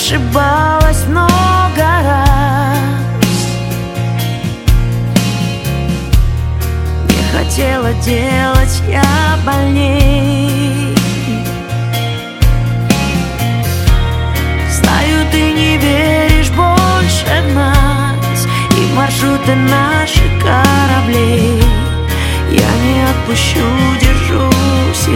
ошибалась много раз. Не хотела делать я больней. Знаю, ты не веришь больше в нас и в маршруты наших кораблей. Я не отпущу, держусь.